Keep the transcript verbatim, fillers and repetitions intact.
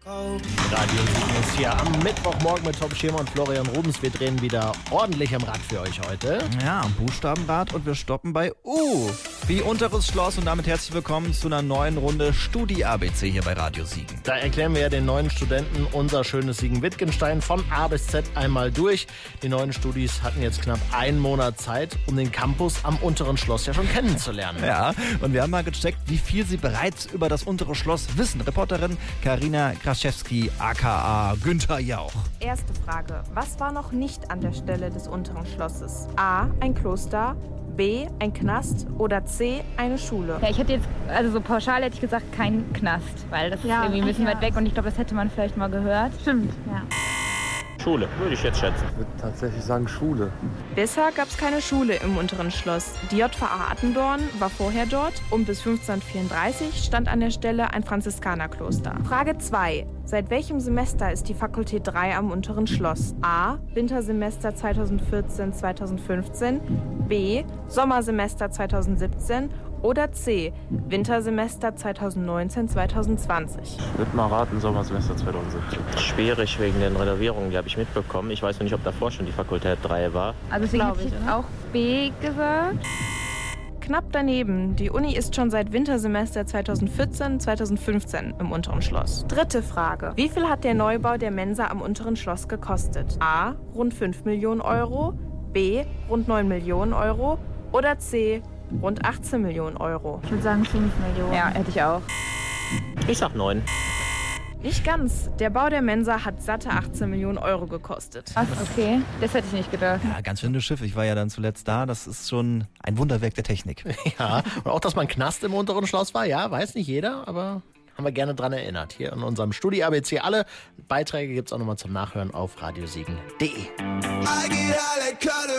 Radio sieben ist hier am Mittwochmorgen mit Tom Schirmer und Florian Rubens. Wir drehen wieder ordentlich am Rad für euch heute. Ja, am Buchstabenrad, und wir stoppen bei U wie unteres Schloss, und damit herzlich willkommen zu einer neuen Runde Studi-A B C hier bei Radio Siegen. Da erklären wir ja den neuen Studenten unser schönes Siegen-Wittgenstein von A bis Z einmal durch. Die neuen Studis hatten jetzt knapp einen Monat Zeit, um den Campus am unteren Schloss ja schon kennenzulernen. Ja, und wir haben mal gecheckt, wie viel sie bereits über das untere Schloss wissen. Reporterin Karina Kraschewski, aka Günther Jauch. Erste Frage. Was war noch nicht an der Stelle des unteren Schlosses? A. Ein Kloster, B. ein Knast oder C. eine Schule? Ja, ich hätte jetzt, also so pauschal hätte ich gesagt, kein Knast, weil das Ja, ist irgendwie ein bisschen ja. weit weg und ich glaube, das hätte man vielleicht mal gehört. Stimmt, ja. Schule, würde ich jetzt schätzen. Ich würde tatsächlich sagen Schule. Bisher gab es keine Schule im unteren Schloss. Die J V A Attendorn war vorher dort und bis fünfzehnhundertvierunddreißig stand an der Stelle ein Franziskanerkloster. Frage zwei. Seit welchem Semester ist die Fakultät drei am unteren Schloss? A. Wintersemester zweitausendvierzehn zweitausendfünfzehn, B. Sommersemester zweitausendsiebzehn oder C. Wintersemester zweitausendneunzehn zweitausendzwanzig. Ich würde mal raten, Sommersemester zweitausendsiebzehn. Schwierig wegen den Renovierungen, die habe ich mitbekommen. Ich weiß noch nicht, ob davor schon die Fakultät drei war. Also deswegen Glaub hätte ich ich, jetzt oder? auch B gesagt. Knapp daneben. Die Uni ist schon seit Wintersemester zweitausendvierzehn zweitausendfünfzehn im unteren Schloss. Dritte Frage. Wie viel hat der Neubau der Mensa am unteren Schloss gekostet? A. Rund fünf Millionen Euro, B. Rund neun Millionen Euro oder C. Rund achtzehn Millionen Euro. Ich würde sagen fünf Millionen. Ja, hätte ich auch. Ich sag neun. Nicht ganz. Der Bau der Mensa hat satte achtzehn Millionen Euro gekostet. Ach, okay. Das hätte ich nicht gedacht. Ja, ganz schönes Schiff. Ich war ja dann zuletzt da. Das ist schon ein Wunderwerk der Technik. Ja, und auch, dass man Knast im unteren Schloss war, ja, weiß nicht jeder, aber haben wir gerne dran erinnert. Hier in unserem Studi-A B C. Alle Beiträge gibt es auch nochmal zum Nachhören auf radiosiegen punkt de.